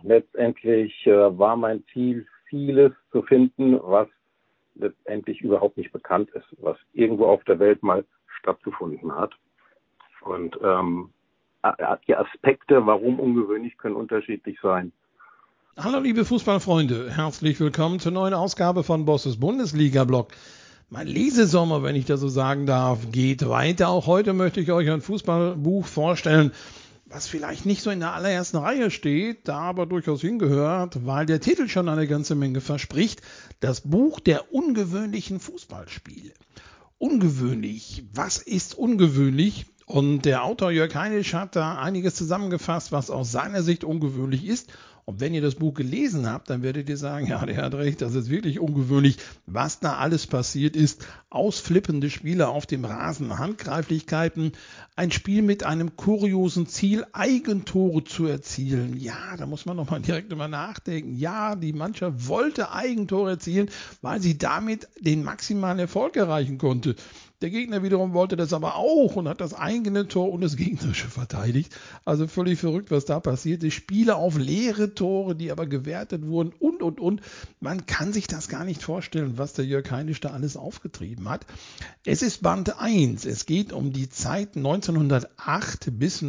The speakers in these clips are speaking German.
letztendlich war mein Ziel, vieles zu finden, was letztendlich überhaupt nicht bekannt ist, was irgendwo auf der Welt mal stattgefunden hat. Und die Aspekte, warum ungewöhnlich, können unterschiedlich sein. Hallo liebe Fußballfreunde, herzlich willkommen zur neuen Ausgabe von Bosses Bundesliga-Blog. Mein Lesesommer, wenn ich das so sagen darf, geht weiter. Auch heute möchte ich euch ein Fußballbuch vorstellen, was vielleicht nicht so in der allerersten Reihe steht, da aber durchaus hingehört, weil der Titel schon eine ganze Menge verspricht. Das Buch der ungewöhnlichen Fußballspiele. Ungewöhnlich. Was ist ungewöhnlich? Und der Autor Jörg Heinisch hat da einiges zusammengefasst, was aus seiner Sicht ungewöhnlich ist. Und wenn ihr das Buch gelesen habt, dann werdet ihr sagen, ja, der hat recht, das ist wirklich ungewöhnlich, was da alles passiert ist. Ausflippende Spiele auf dem Rasen, Handgreiflichkeiten, ein Spiel mit einem kuriosen Ziel, Eigentore zu erzielen. Ja, da muss man nochmal direkt drüber nachdenken. Ja, die Mannschaft wollte Eigentore erzielen, weil sie damit den maximalen Erfolg erreichen konnte. Der Gegner wiederum wollte das aber auch und hat das eigene Tor und das gegnerische verteidigt. Also völlig verrückt, was da passiert ist. Spiele auf leere Tore, die aber gewertet wurden und. Man kann sich das gar nicht vorstellen, was der Jörg Heinisch da alles aufgetrieben hat. Es ist Band 1. Es geht um die Zeit 1908 bis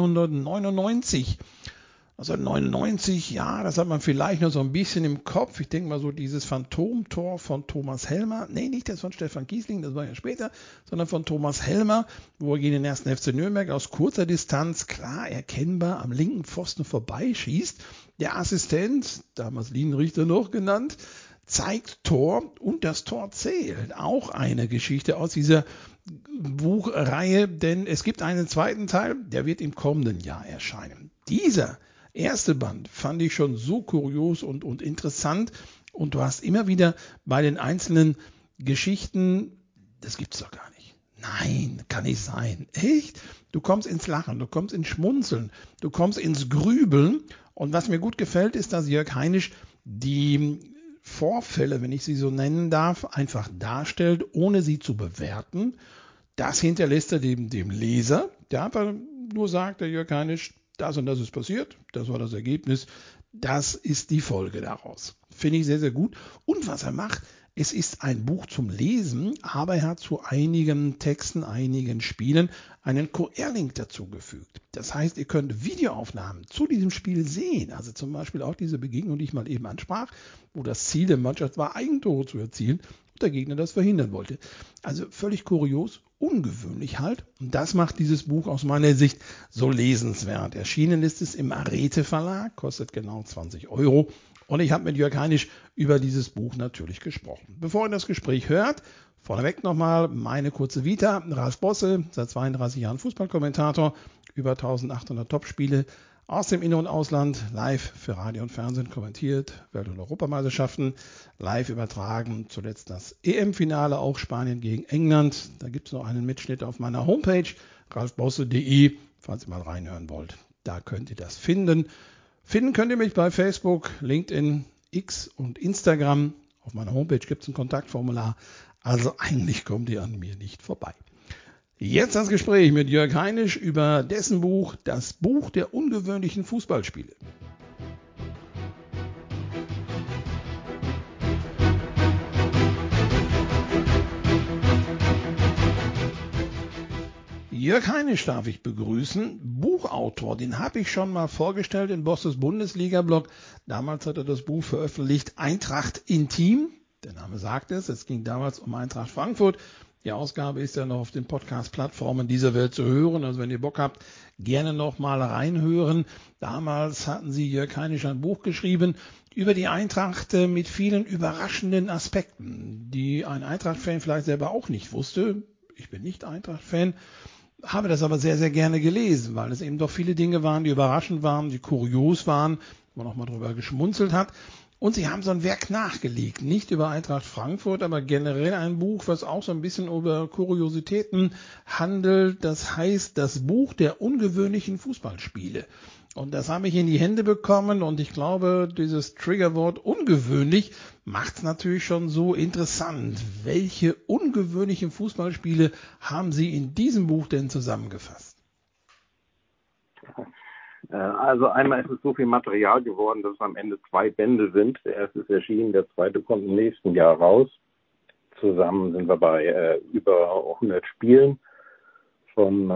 1999. Also 99, ja, das hat man vielleicht noch so ein bisschen im Kopf. Ich denke mal so dieses Phantomtor von Thomas Helmer. Nee, nicht das von Stefan Kiesling, das war ja später, sondern von Thomas Helmer, wo er gegen den 1. FC Nürnberg aus kurzer Distanz, klar erkennbar, am linken Pfosten vorbeischießt. Der Assistent, damals Linienrichter noch genannt, zeigt Tor und das Tor zählt. Auch eine Geschichte aus dieser Buchreihe, denn es gibt einen zweiten Teil, der wird im kommenden Jahr erscheinen. Dieser erste Band fand ich schon so kurios und interessant und du hast immer wieder bei den einzelnen Geschichten, das gibt's doch gar nicht. Nein, kann nicht sein. Echt? Du kommst ins Lachen, du kommst ins Schmunzeln, du kommst ins Grübeln und was mir gut gefällt, ist, dass Jörg Heinisch die Vorfälle, wenn ich sie so nennen darf, einfach darstellt, ohne sie zu bewerten. Das hinterlässt er dem Leser, der einfach nur sagt, der Jörg Heinisch, das und das ist passiert, das war das Ergebnis, das ist die Folge daraus. Finde ich sehr, sehr gut. Und was er macht, es ist ein Buch zum Lesen, aber er hat zu einigen Texten, einigen Spielen einen QR-Link dazugefügt. Das heißt, ihr könnt Videoaufnahmen zu diesem Spiel sehen. Also zum Beispiel auch diese Begegnung, die ich mal eben ansprach, wo das Ziel der Mannschaft war, Eigentore zu erzielen und der Gegner das verhindern wollte. Also völlig kurios, ungewöhnlich halt. Und das macht dieses Buch aus meiner Sicht so lesenswert. Erschienen ist es im Arete Verlag, kostet genau 20 €. Und ich habe mit Jörg Heinisch über dieses Buch natürlich gesprochen. Bevor ihr das Gespräch hört, vorneweg nochmal meine kurze Vita. Ralf Bosse, seit 32 Jahren Fußballkommentator, über 1800 Topspiele aus dem In- und Ausland, live für Radio und Fernsehen kommentiert, Welt- und Europameisterschaften, live übertragen, zuletzt das EM-Finale, auch Spanien gegen England. Da gibt es noch einen Mitschnitt auf meiner Homepage, ralfbosse.de, falls ihr mal reinhören wollt. Da könnt ihr das finden. Finden könnt ihr mich bei Facebook, LinkedIn, X und Instagram. Auf meiner Homepage gibt es ein Kontaktformular. Also eigentlich kommt ihr an mir nicht vorbei. Jetzt das Gespräch mit Jörg Heinisch über dessen Buch, das Buch der ungewöhnlichen Fußballspiele. Jörg Heinisch darf ich begrüßen, Buchautor, den habe ich schon mal vorgestellt in Bosses Bundesliga-Blog. Damals hat er das Buch veröffentlicht, Eintracht Intim. Der Name sagt es, es ging damals um Eintracht Frankfurt. Die Ausgabe ist ja noch auf den Podcast-Plattformen dieser Welt zu hören. Also wenn ihr Bock habt, gerne noch mal reinhören. Damals hatten sie Jörg Heinisch ein Buch geschrieben über die Eintracht mit vielen überraschenden Aspekten, die ein Eintracht-Fan vielleicht selber auch nicht wusste. Ich bin nicht Eintracht-Fan. Habe das aber sehr, sehr gerne gelesen, weil es eben doch viele Dinge waren, die überraschend waren, die kurios waren, wo man auch mal drüber geschmunzelt hat. Und sie haben so ein Werk nachgelegt, nicht über Eintracht Frankfurt, aber generell ein Buch, was auch so ein bisschen über Kuriositäten handelt. Das heißt, das Buch der ungewöhnlichen Fußballspiele. Und das habe ich in die Hände bekommen und ich glaube, dieses Triggerwort ungewöhnlich macht es natürlich schon so interessant. Welche ungewöhnlichen Fußballspiele haben Sie in diesem Buch denn zusammengefasst? Also einmal ist es so viel Material geworden, dass es am Ende 2 Bände sind. Der erste ist erschienen, der zweite kommt im nächsten Jahr raus. Zusammen sind wir bei über 100 Spielen von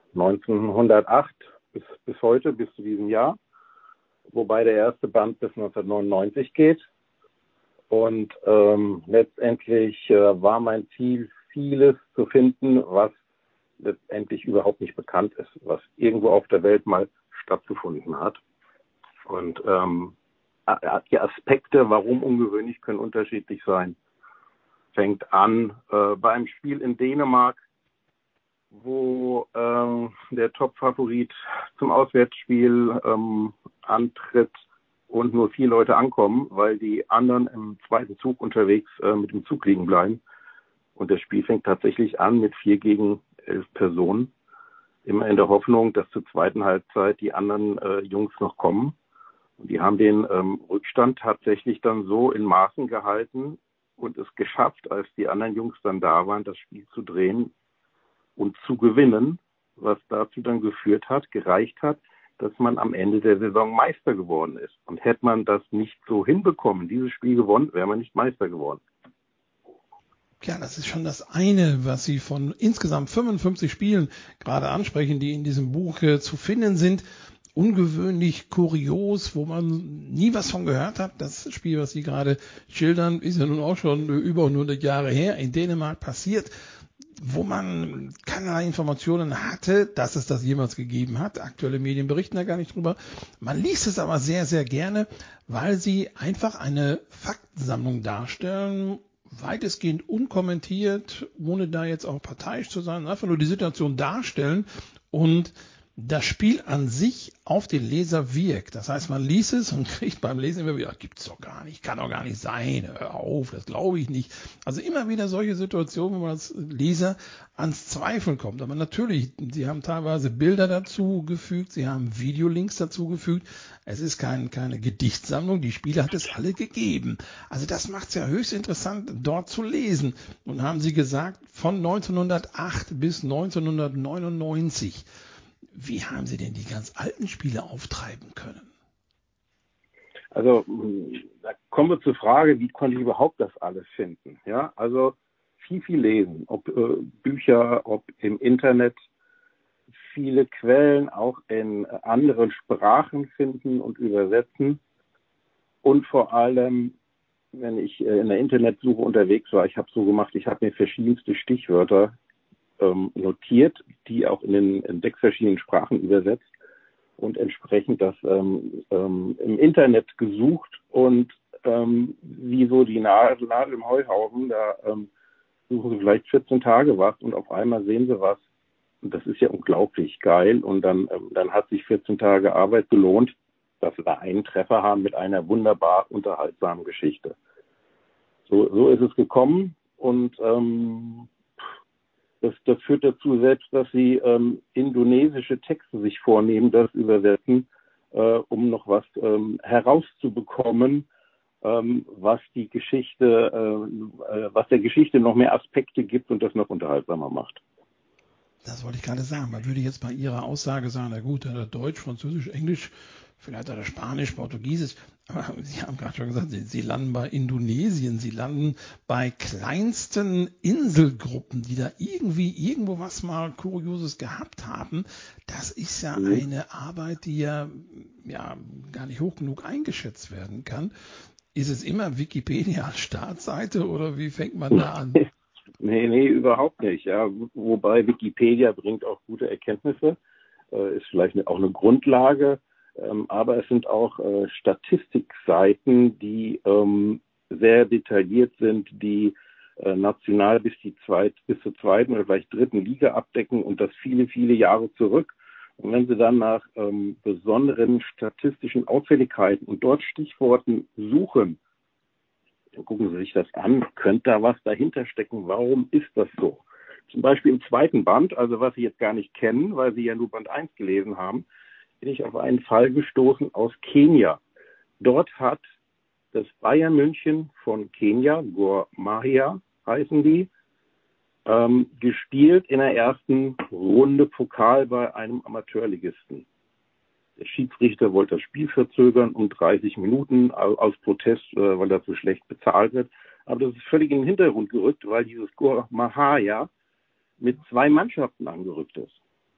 1908 bis heute, bis zu diesem Jahr. Wobei der erste Band bis 1999 geht. Und letztendlich war mein Ziel, vieles zu finden, was letztendlich überhaupt nicht bekannt ist, was irgendwo auf der Welt mal stattgefunden hat. Und die Aspekte, warum ungewöhnlich, können unterschiedlich sein. Fängt an bei einem Spiel in Dänemark, wo der Top-Favorit zum Auswärtsspiel antritt und nur 4 Leute ankommen, weil die anderen im zweiten Zug unterwegs mit dem Zug liegen bleiben. Und das Spiel fängt tatsächlich an mit 4 gegen 11 Personen. Immer in der Hoffnung, dass zur zweiten Halbzeit die anderen Jungs noch kommen. Und die haben den Rückstand tatsächlich dann so in Maßen gehalten und es geschafft, als die anderen Jungs dann da waren, das Spiel zu drehen und zu gewinnen, was dazu dann gereicht hat, dass man am Ende der Saison Meister geworden ist. Und hätte man das nicht so hinbekommen, dieses Spiel gewonnen, wäre man nicht Meister geworden. Ja, das ist schon das eine, was Sie von insgesamt 55 Spielen gerade ansprechen, die in diesem Buch zu finden sind. Ungewöhnlich kurios, wo man nie was von gehört hat. Das Spiel, was Sie gerade schildern, ist ja nun auch schon über 100 Jahre her in Dänemark passiert, wo man keinerlei Informationen hatte, dass es das jemals gegeben hat. Aktuelle Medien berichten da gar nicht drüber. Man liest es aber sehr, sehr gerne, weil sie einfach eine Faktensammlung darstellen, weitestgehend unkommentiert, ohne da jetzt auch parteiisch zu sein, einfach nur die Situation darstellen und das Spiel an sich auf den Leser wirkt. Das heißt, man liest es und kriegt beim Lesen immer wieder, gibt's doch gar nicht, kann doch gar nicht sein, hör auf, das glaube ich nicht. Also immer wieder solche Situationen, wo man als Leser ans Zweifeln kommt. Aber natürlich, sie haben teilweise Bilder dazu gefügt, sie haben Videolinks dazu gefügt. Es ist keine Gedichtsammlung, die Spiele hat es alle gegeben. Also das macht es ja höchst interessant, dort zu lesen. Und haben sie gesagt, von 1908 bis 1999. Wie haben Sie denn die ganz alten Spiele auftreiben können? Also da kommen wir zur Frage, wie konnte ich überhaupt das alles finden? Ja, also viel lesen, ob Bücher, ob im Internet, viele Quellen auch in anderen Sprachen finden und übersetzen. Und vor allem, wenn ich in der Internetsuche unterwegs war, ich habe so gemacht, ich habe mir verschiedenste Stichwörter notiert, die auch in 6 verschiedenen Sprachen übersetzt und entsprechend das im Internet gesucht und wie so die Nadel im Heuhaufen, da suchen sie vielleicht 14 Tage was und auf einmal sehen sie was. Und das ist ja unglaublich geil und dann hat sich 14 Tage Arbeit gelohnt, dass wir da einen Treffer haben mit einer wunderbar unterhaltsamen Geschichte. So ist es gekommen und das führt dazu selbst, dass sie indonesische Texte sich vornehmen, das übersetzen, um noch was herauszubekommen, was die Geschichte, was der Geschichte noch mehr Aspekte gibt und das noch unterhaltsamer macht. Das wollte ich gerade sagen. Man würde jetzt bei Ihrer Aussage sagen, na gut, Deutsch, Französisch, Englisch, vielleicht oder Spanisch, Portugiesisch. Aber Sie haben gerade schon gesagt, Sie landen bei Indonesien, Sie landen bei kleinsten Inselgruppen, die da irgendwo was mal Kurioses gehabt haben. Das ist ja eine Arbeit, die ja gar nicht hoch genug eingeschätzt werden kann. Ist es immer Wikipedia als Startseite oder wie fängt man da an? Nee, überhaupt nicht. Ja. Wobei Wikipedia bringt auch gute Erkenntnisse, ist vielleicht auch eine Grundlage, aber es sind auch Statistikseiten, die sehr detailliert sind, die national bis zur zweiten oder vielleicht dritten Liga abdecken und das viele Jahre zurück. Und wenn Sie dann nach besonderen statistischen Auffälligkeiten und dort Stichworten suchen, dann gucken Sie sich das an, könnte da was dahinter stecken, warum ist das so? Zum Beispiel im zweiten Band, also was Sie jetzt gar nicht kennen, weil Sie ja nur Band 1 gelesen haben, bin ich auf einen Fall gestoßen aus Kenia. Dort hat das Bayern München von Kenia, Gor Mahia heißen die, gespielt in der ersten Runde Pokal bei einem Amateurligisten. Der Schiedsrichter wollte das Spiel verzögern um 30 Minuten aus Protest, weil er so schlecht bezahlt wird. Aber das ist völlig in den Hintergrund gerückt, weil dieses Gor Mahia mit 2 Mannschaften angerückt ist.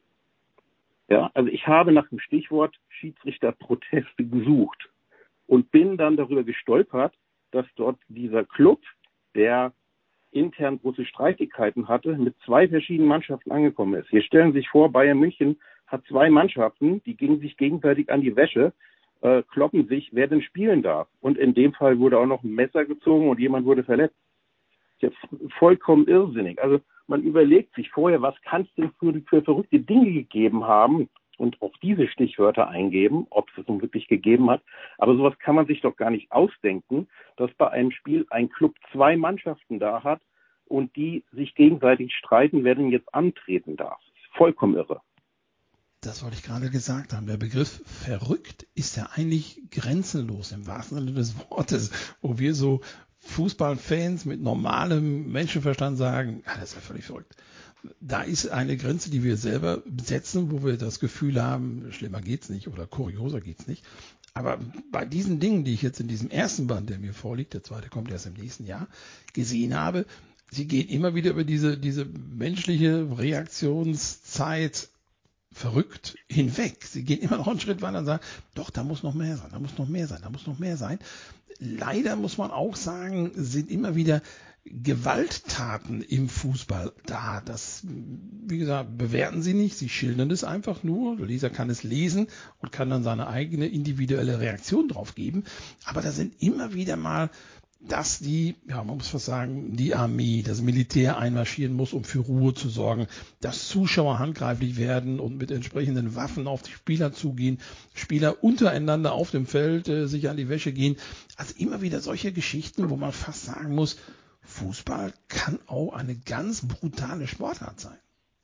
Ja, also ich habe nach dem Stichwort Schiedsrichterproteste gesucht und bin dann darüber gestolpert, dass dort dieser Club, der intern große Streitigkeiten hatte, mit 2 verschiedenen Mannschaften angekommen ist. Hier stellen Sie sich vor, Bayern München hat 2 Mannschaften, die gingen sich gegenseitig an die Wäsche, kloppen sich, wer denn spielen darf. Und in dem Fall wurde auch noch ein Messer gezogen und jemand wurde verletzt. Das ist vollkommen irrsinnig. Also man überlegt sich vorher, was kann es denn für verrückte Dinge gegeben haben und auch diese Stichwörter eingeben, ob es nun wirklich gegeben hat. Aber sowas kann man sich doch gar nicht ausdenken, dass bei einem Spiel ein Club 2 Mannschaften da hat und die sich gegenseitig streiten, wer denn jetzt antreten darf. Das ist vollkommen irre. Das wollte ich gerade gesagt haben. Der Begriff verrückt ist ja eigentlich grenzenlos im wahrsten Sinne des Wortes, wo wir so Fußballfans mit normalem Menschenverstand sagen, das ist ja völlig verrückt. Da ist eine Grenze, die wir selber setzen, wo wir das Gefühl haben, schlimmer geht's nicht oder kurioser geht's nicht. Aber bei diesen Dingen, die ich jetzt in diesem ersten Band, der mir vorliegt, der zweite kommt erst im nächsten Jahr, gesehen habe, sie gehen immer wieder über diese menschliche Reaktionszeit verrückt hinweg. Sie gehen immer noch einen Schritt weiter und sagen, doch, da muss noch mehr sein, da muss noch mehr sein, da muss noch mehr sein. Leider muss man auch sagen, sind immer wieder Gewalttaten im Fußball da. Das, wie gesagt, bewerten sie nicht, sie schildern es einfach nur. Der Leser kann es lesen und kann dann seine eigene individuelle Reaktion drauf geben. Aber da sind immer wieder mal, dass man muss fast sagen, die Armee, das Militär einmarschieren muss, um für Ruhe zu sorgen, dass Zuschauer handgreiflich werden und mit entsprechenden Waffen auf die Spieler zugehen, Spieler untereinander auf dem Feld sich an die Wäsche gehen. Also immer wieder solche Geschichten, wo man fast sagen muss, Fußball kann auch eine ganz brutale Sportart sein.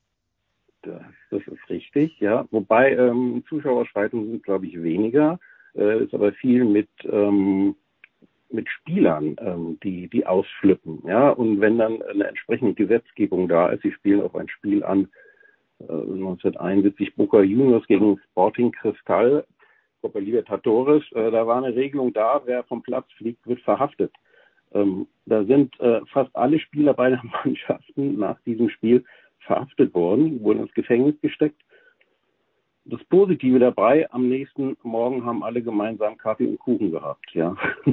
Das ist richtig, ja. Wobei Zuschauerschreitungen sind, glaube ich, weniger. Ist aber viel mit Spielern, die ausflippen. Ja? Und wenn dann eine entsprechende Gesetzgebung da ist, sie spielen auf ein Spiel an, 1971 Boca Juniors gegen Sporting Cristal, Copa Libertadores, da war eine Regelung da, wer vom Platz fliegt, wird verhaftet. Da sind fast alle Spieler beider Mannschaften nach diesem Spiel verhaftet worden, wurden ins Gefängnis gesteckt. Das Positive dabei, am nächsten Morgen haben alle gemeinsam Kaffee und Kuchen gehabt, ja.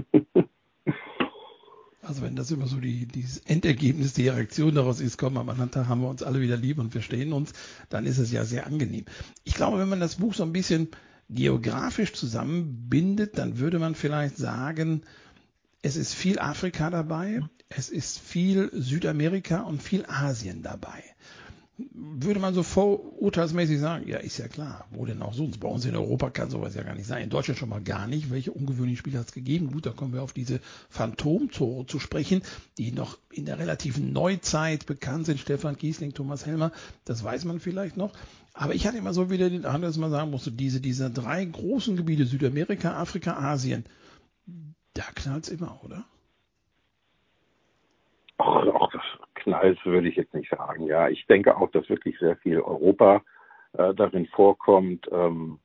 Also wenn das immer so dieses Endergebnis, die Reaktion daraus ist, komm, am anderen Tag haben wir uns alle wieder lieb und verstehen uns, dann ist es ja sehr angenehm. Ich glaube, wenn man das Buch so ein bisschen geografisch zusammenbindet, dann würde man vielleicht sagen, es ist viel Afrika dabei, es ist viel Südamerika und viel Asien dabei. Würde man so vorurteilsmäßig sagen, ja, ist ja klar, wo denn auch sonst? Bei uns in Europa kann sowas ja gar nicht sein. In Deutschland schon mal gar nicht. Welche ungewöhnlichen Spiele hat es gegeben? Gut, da kommen wir auf diese Phantomtore zu sprechen, die noch in der relativen Neuzeit bekannt sind. Stefan Kiesling, Thomas Helmer, das weiß man vielleicht noch. Aber ich hatte immer so wieder den Eindruck, dass man sagen musste, diese 3 großen Gebiete, Südamerika, Afrika, Asien, da knallt es immer, oder? Auch das knallt, würde ich jetzt nicht sagen. Ja, ich denke auch, dass wirklich sehr viel Europa darin vorkommt. Ein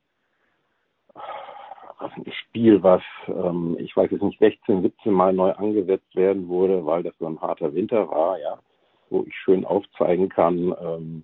Spiel, was, ich weiß jetzt nicht, 16, 17 Mal neu angesetzt werden wurde, weil das so ein harter Winter war, ja, wo ich schön aufzeigen kann,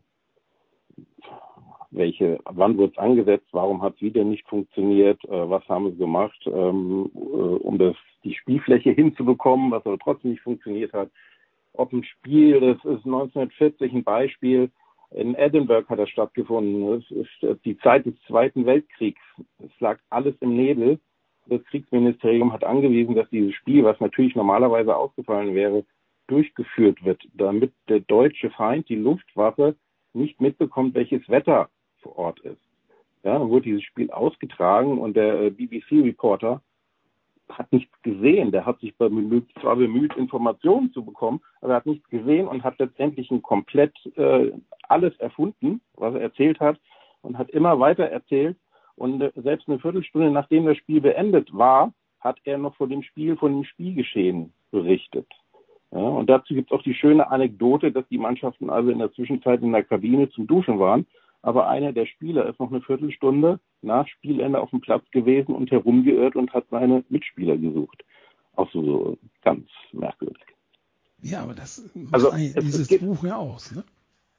wann wurde es angesetzt, warum hat es wieder nicht funktioniert, was haben sie gemacht, um die Spielfläche hinzubekommen, was aber trotzdem nicht funktioniert hat. Ob ein Spiel, das ist 1940 ein Beispiel, in Edinburgh hat das stattgefunden. Das ist die Zeit des Zweiten Weltkriegs. Es lag alles im Nebel. Das Kriegsministerium hat angewiesen, dass dieses Spiel, was natürlich normalerweise ausgefallen wäre, durchgeführt wird, damit der deutsche Feind, die Luftwaffe, nicht mitbekommt, welches Wetter vor Ort ist. Ja, dann wurde dieses Spiel ausgetragen und der BBC-Reporter hat nichts gesehen. Der hat sich zwar bemüht, Informationen zu bekommen, aber er hat nichts gesehen und hat letztendlich komplett alles erfunden, was er erzählt hat, und hat immer weiter erzählt. Und selbst eine Viertelstunde nachdem das Spiel beendet war, hat er noch von dem Spielgeschehen berichtet. Ja, und dazu gibt es auch die schöne Anekdote, dass die Mannschaften also in der Zwischenzeit in der Kabine zum Duschen waren, aber einer der Spieler ist noch eine Viertelstunde nach Spielende auf dem Platz gewesen und herumgeirrt und hat seine Mitspieler gesucht. Auch so ganz merkwürdig. Ja, aber das macht eigentlich dieses Buch ja aus, ne?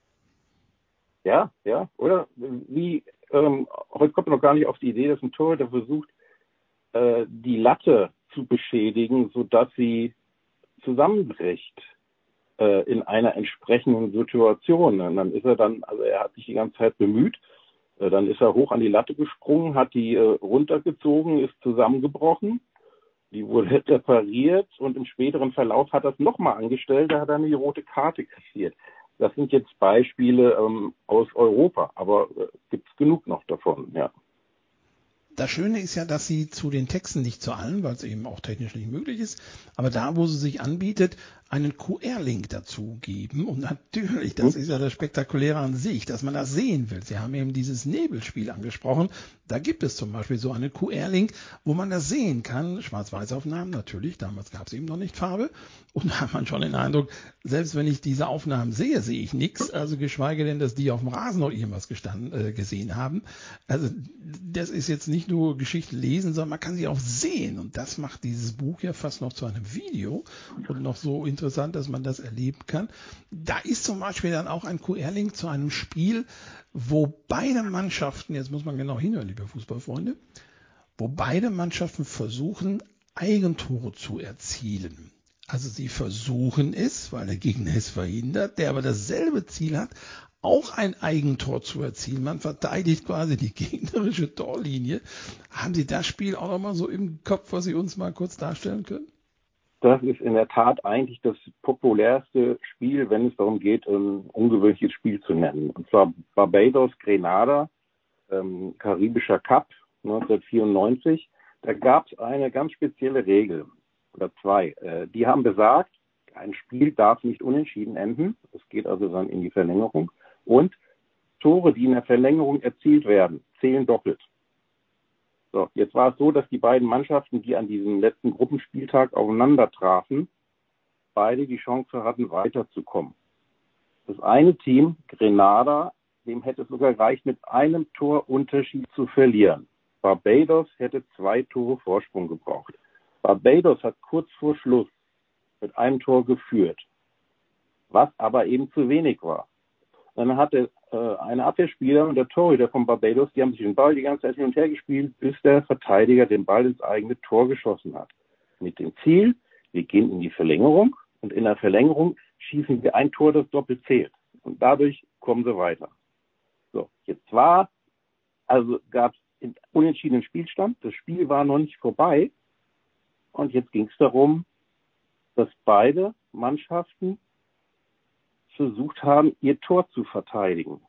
Ja, oder? Heute kommt man noch gar nicht auf die Idee, dass ein Torhüter versucht, die Latte zu beschädigen, sodass sie zusammenbricht in einer entsprechenden Situation. Und dann ist er er hat sich die ganze Zeit bemüht, dann ist er hoch an die Latte gesprungen, hat die runtergezogen, ist zusammengebrochen, die wurde repariert und im späteren Verlauf hat er es nochmal angestellt, da hat er eine rote Karte kassiert. Das sind jetzt Beispiele aus Europa, aber gibt es genug noch davon, ja. Das Schöne ist ja, dass sie zu den Texten, nicht zu allen, weil es eben auch technisch nicht möglich ist, aber da, wo sie sich anbietet, einen QR-Link dazu geben. Und natürlich, das ist ja das Spektakuläre an sich, dass man das sehen will. Sie haben eben dieses Nebelspiel angesprochen. Da gibt es zum Beispiel so einen QR-Link, wo man das sehen kann. Schwarz-Weiß-Aufnahmen natürlich, damals gab es eben noch nicht Farbe. Und da hat man schon den Eindruck, selbst wenn ich diese Aufnahmen sehe, sehe ich nichts. Also geschweige denn, dass die auf dem Rasen noch irgendwas gesehen haben. Also das ist jetzt nicht nur Geschichten lesen, sondern man kann sie auch sehen. Und das macht dieses Buch ja fast noch zu einem Video und noch so interessant, dass man das erleben kann. Da ist zum Beispiel dann auch ein QR-Link zu einem Spiel, wo beide Mannschaften, jetzt muss man genau hinhören, liebe Fußballfreunde, wo beide Mannschaften versuchen, Eigentore zu erzielen. Also sie versuchen es, weil der Gegner es verhindert, der aber dasselbe Ziel hat, auch ein Eigentor zu erzielen. Man verteidigt quasi die gegnerische Torlinie. Haben Sie das Spiel auch noch mal so im Kopf, was Sie uns mal kurz darstellen können? Das ist in der Tat eigentlich das populärste Spiel, wenn es darum geht, ein ungewöhnliches Spiel zu nennen. Und zwar Barbados-Grenada, Karibischer Cup 1994. Da gab es eine ganz spezielle Regel oder zwei. Die haben besagt, ein Spiel darf nicht unentschieden enden. Es geht also dann in die Verlängerung. Und Tore, die in der Verlängerung erzielt werden, zählen doppelt. So, jetzt war es so, dass die beiden Mannschaften, die an diesem letzten Gruppenspieltag aufeinander trafen, beide die Chance hatten, weiterzukommen. Das eine Team, Grenada, dem hätte es sogar gereicht, mit einem Torunterschied zu verlieren. Barbados hätte 2 Tore Vorsprung gebraucht. Barbados hat kurz vor Schluss mit einem Tor geführt, was aber eben zu wenig war. Dann hatte eine Abwehrspieler und der Torhüter von Barbados, die haben sich den Ball die ganze Zeit hin und her gespielt, bis der Verteidiger den Ball ins eigene Tor geschossen hat. Mit dem Ziel, wir gehen in die Verlängerung und in der Verlängerung schießen wir ein Tor, das doppelt zählt. Und dadurch kommen sie weiter. So, gab es einen unentschiedenen Spielstand. Das Spiel war noch nicht vorbei. Und jetzt ging es darum, dass beide Mannschaften versucht haben, ihr Tor zu verteidigen.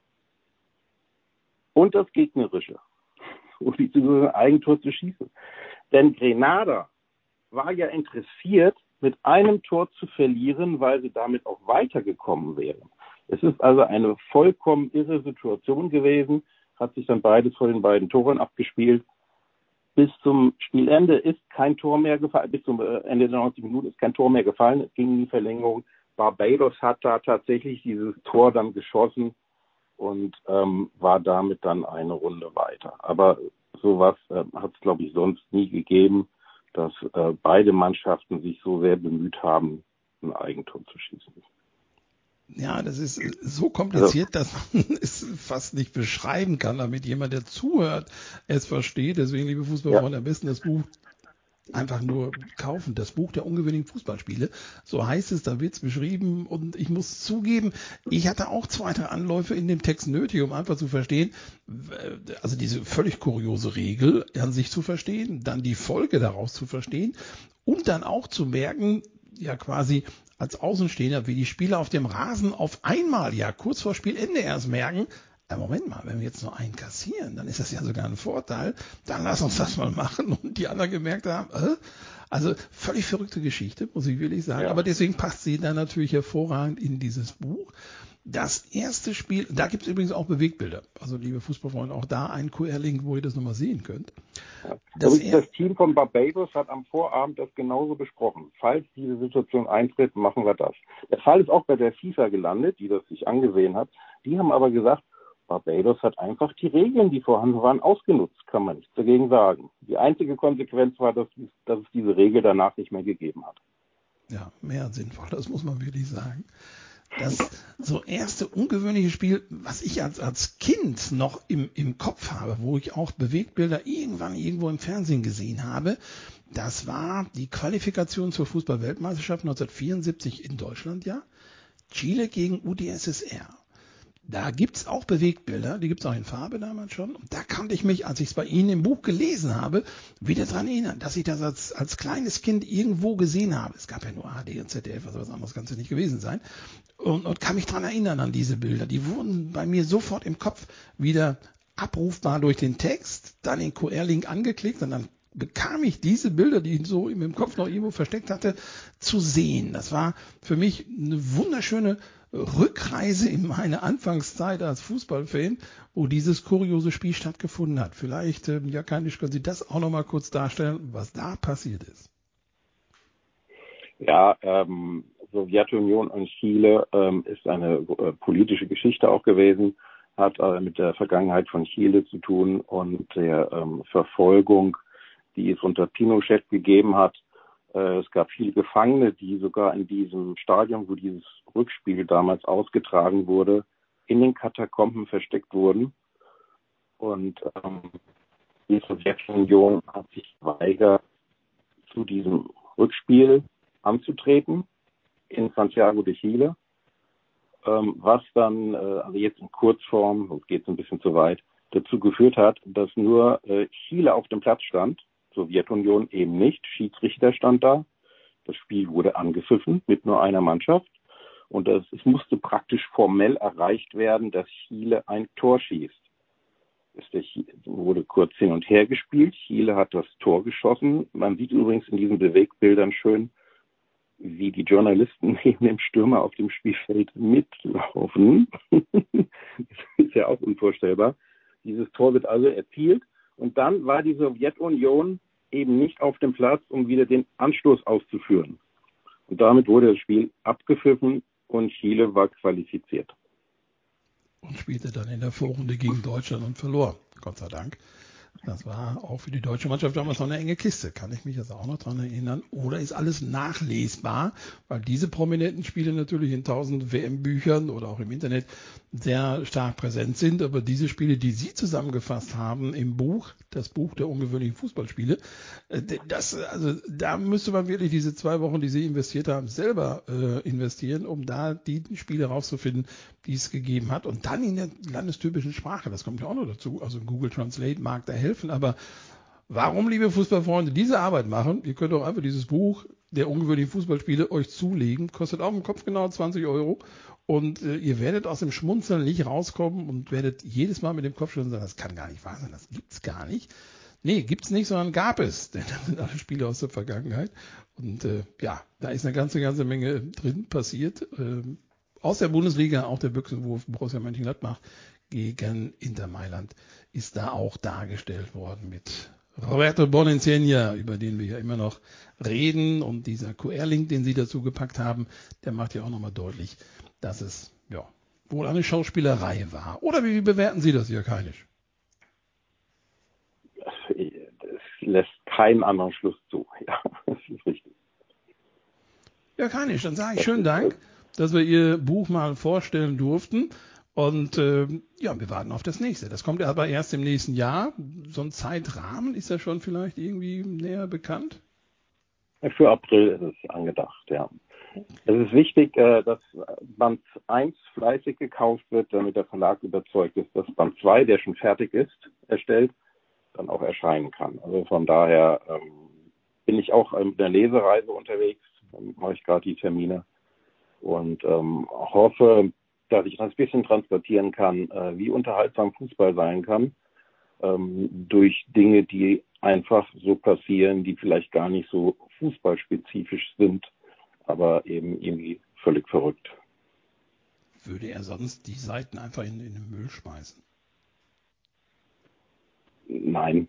Und das gegnerische, um ein Eigentor zu schießen. Denn Grenada war ja interessiert, mit einem Tor zu verlieren, weil sie damit auch weitergekommen wären. Es ist also eine vollkommen irre Situation gewesen, hat sich dann beides vor den beiden Toren abgespielt. Bis zum Spielende ist kein Tor mehr gefallen, bis zum Ende der 90 Minuten ist kein Tor mehr gefallen, es ging in die Verlängerung. Barbados hat da tatsächlich dieses Tor dann geschossen und war damit dann eine Runde weiter. Aber sowas hat es, glaube ich, sonst nie gegeben, dass beide Mannschaften sich so sehr bemüht haben, ein Eigentor zu schießen. Ja, das ist so kompliziert, dass man es fast nicht beschreiben kann, damit jemand, der zuhört, es versteht. Deswegen, liebe Fußballfreunde, am besten das Buch einfach nur kaufen. Das Buch der ungewöhnlichen Fußballspiele. So heißt es, da wird es beschrieben. Und ich muss zugeben, ich hatte auch 2, 3 Anläufe in dem Text nötig, um einfach zu verstehen, also diese völlig kuriose Regel an sich zu verstehen, dann die Folge daraus zu verstehen und dann auch zu merken, ja quasi als Außenstehender, wie die Spieler auf dem Rasen auf einmal, ja kurz vor Spielende erst merken, Moment mal, wenn wir jetzt nur einen kassieren, dann ist das ja sogar ein Vorteil, dann lass uns das mal machen. Und die anderen gemerkt haben, also völlig verrückte Geschichte, muss ich wirklich sagen. Ja. Aber deswegen passt sie dann natürlich hervorragend in dieses Buch. Das erste Spiel, da gibt es übrigens auch Bewegtbilder. Also liebe Fußballfreunde, auch da ein QR-Link, wo ihr das nochmal sehen könnt. Ja. Das Team von Barbados hat am Vorabend das genauso besprochen. Falls diese Situation eintritt, machen wir das. Der Fall ist auch bei der FIFA gelandet, die das sich angesehen hat. Die haben aber gesagt, Barbados hat einfach die Regeln, die vorhanden waren, ausgenutzt, kann man nichts dagegen sagen. Die einzige Konsequenz war, dass es diese Regel danach nicht mehr gegeben hat. Ja, mehr als sinnvoll, das muss man wirklich sagen. Das so erste ungewöhnliche Spiel, was ich als Kind noch im Kopf habe, wo ich auch Bewegtbilder irgendwo im Fernsehen gesehen habe, das war die Qualifikation zur Fußball-Weltmeisterschaft 1974 in Deutschland, ja. Chile gegen UdSSR. Da gibt's auch Bewegtbilder, die gibt's auch in Farbe damals schon. Und da konnte ich mich, als ich es bei Ihnen im Buch gelesen habe, wieder dran erinnern, dass ich das als kleines Kind irgendwo gesehen habe. Es gab ja nur ARD und ZDF, also was anderes kann es ja nicht gewesen sein. Und kann mich dran erinnern an diese Bilder. Die wurden bei mir sofort im Kopf wieder abrufbar durch den Text, dann den QR-Link angeklickt und dann bekam ich diese Bilder, die ich so im Kopf noch irgendwo versteckt hatte, zu sehen. Das war für mich eine wunderschöne Rückreise in meine Anfangszeit als Fußballfan, wo dieses kuriose Spiel stattgefunden hat. Vielleicht, Jakanisch, können Sie das auch noch mal kurz darstellen, was da passiert ist? Ja, Sowjetunion und Chile ist eine politische Geschichte auch gewesen, hat mit der Vergangenheit von Chile zu tun und der Verfolgung, die es unter Pinochet gegeben hat. Es gab viele Gefangene, die sogar in diesem Stadion, wo dieses Rückspiel damals ausgetragen wurde, in den Katakomben versteckt wurden. Und die Sowjetunion hat sich geweigert, zu diesem Rückspiel anzutreten in Santiago de Chile, was dann, also jetzt in Kurzform, sonst geht es ein bisschen zu weit, dazu geführt hat, dass nur Chile auf dem Platz stand, Sowjetunion eben nicht, Schiedsrichter stand da, das Spiel wurde angepfiffen mit nur einer Mannschaft und es musste praktisch formell erreicht werden, dass Chile ein Tor schießt. Es wurde kurz hin und her gespielt, Chile hat das Tor geschossen, man sieht übrigens in diesen Bewegbildern schön, wie die Journalisten neben dem Stürmer auf dem Spielfeld mitlaufen. Das ist ja auch unvorstellbar. Dieses Tor wird also erzielt und dann war die Sowjetunion eben nicht auf dem Platz, um wieder den Anstoß auszuführen. Und damit wurde das Spiel abgepfiffen und Chile war qualifiziert. Und spielte dann in der Vorrunde gegen Deutschland und verlor, Gott sei Dank. Das war auch für die deutsche Mannschaft damals noch eine enge Kiste, kann ich mich jetzt auch noch dran erinnern. Oder ist alles nachlesbar, weil diese prominenten Spiele natürlich in 1000 WM-Büchern oder auch im Internet sehr stark präsent sind. Aber diese Spiele, die Sie zusammengefasst haben im Buch, das Buch der ungewöhnlichen Fußballspiele, also da müsste man wirklich diese 2 Wochen, die Sie investiert haben, selber investieren, um da die Spiele rauszufinden, die es gegeben hat. Und dann in der landestypischen Sprache, das kommt ja auch noch dazu. Also Google Translate mag da helfen, aber warum, liebe Fußballfreunde, diese Arbeit machen? Ihr könnt doch einfach dieses Buch der ungewöhnlichen Fußballspiele euch zulegen. Kostet auch im Kopf genau 20 € und ihr werdet aus dem Schmunzeln nicht rauskommen und werdet jedes Mal mit dem Kopf schütteln sagen, das kann gar nicht wahr sein, das gibt's gar nicht. Nee, gibt's nicht, sondern gab es, denn das sind alle Spiele aus der Vergangenheit und ja, da ist eine ganze Menge drin passiert. Aus der Bundesliga, auch der Büchsenwurf Borussia Mönchengladbach gegen Inter Mailand ist da auch dargestellt worden mit Roberto Boninzegna, über den wir ja immer noch reden. Und dieser QR-Link, den Sie dazu gepackt haben, der macht ja auch nochmal deutlich, dass es ja wohl eine Schauspielerei war. Oder wie bewerten Sie das, Jörg Heinisch? Es lässt keinen anderen Schluss zu. Ja, das ist richtig. Jörg Heinisch, dann sage ich schönen Dank, dass wir Ihr Buch mal vorstellen durften. Und ja, wir warten auf das nächste. Das kommt aber erst im nächsten Jahr. So ein Zeitrahmen ist ja schon vielleicht irgendwie näher bekannt? Für April ist es angedacht, ja. Es ist wichtig, dass Band 1 fleißig gekauft wird, damit der Verlag überzeugt ist, dass Band 2, der schon fertig ist, erstellt, dann auch erscheinen kann. Also von daher bin ich auch mit einer Lesereise unterwegs, mache ich gerade die Termine und hoffe, dass ich das ein bisschen transportieren kann, wie unterhaltsam Fußball sein kann, durch Dinge, die einfach so passieren, die vielleicht gar nicht so fußballspezifisch sind, aber eben irgendwie völlig verrückt. Würde er sonst die Seiten einfach in den Müll schmeißen? Nein,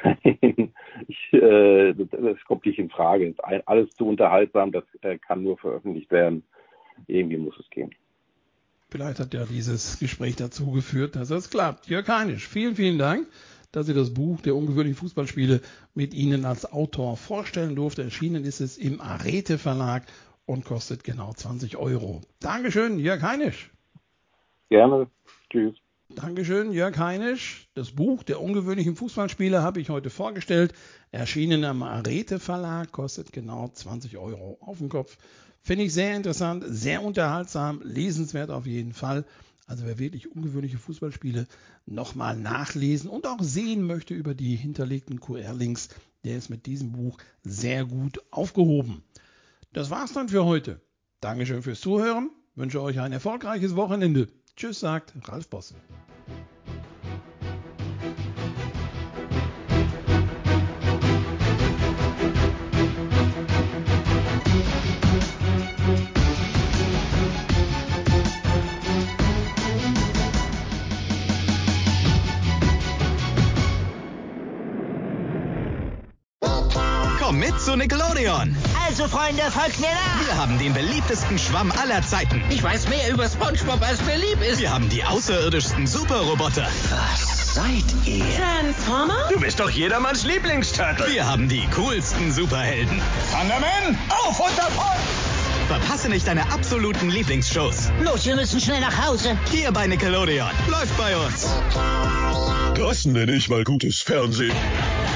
das kommt nicht in Frage. Alles zu unterhaltsam, das kann nur veröffentlicht werden. Irgendwie muss es gehen. Vielleicht hat ja dieses Gespräch dazu geführt, dass das klappt. Jörg Heinisch, vielen, vielen Dank, dass ich das Buch der ungewöhnlichen Fußballspiele mit Ihnen als Autor vorstellen durfte. Erschienen ist es im Arete Verlag und kostet genau 20 €. Dankeschön, Jörg Heinisch. Gerne. Tschüss. Dankeschön, Jörg Heinisch. Das Buch der ungewöhnlichen Fußballspiele habe ich heute vorgestellt. Erschienen am Arete Verlag, kostet genau 20 € auf den Kopf. Finde ich sehr interessant, sehr unterhaltsam, lesenswert auf jeden Fall. Also wer wirklich ungewöhnliche Fußballspiele nochmal nachlesen und auch sehen möchte über die hinterlegten QR-Links, der ist mit diesem Buch sehr gut aufgehoben. Das war's dann für heute. Dankeschön fürs Zuhören. Wünsche euch ein erfolgreiches Wochenende. Tschüss, sagt Ralf Bosse. Komm mit zu Nickelodeon. Also, Freunde, folgt mir nach. Wir haben den beliebtesten Schwamm aller Zeiten. Ich weiß mehr über SpongeBob, als mir lieb ist. Wir haben die außerirdischsten Superroboter. Was seid ihr? Transformer? Du bist doch jedermanns Lieblingsturtle. Wir haben die coolsten Superhelden. Thunderman, auf und davon! Verpasse nicht deine absoluten Lieblingsshows. Los, wir müssen schnell nach Hause. Hier bei Nickelodeon. Läuft bei uns. Das nenne ich mal gutes Fernsehen.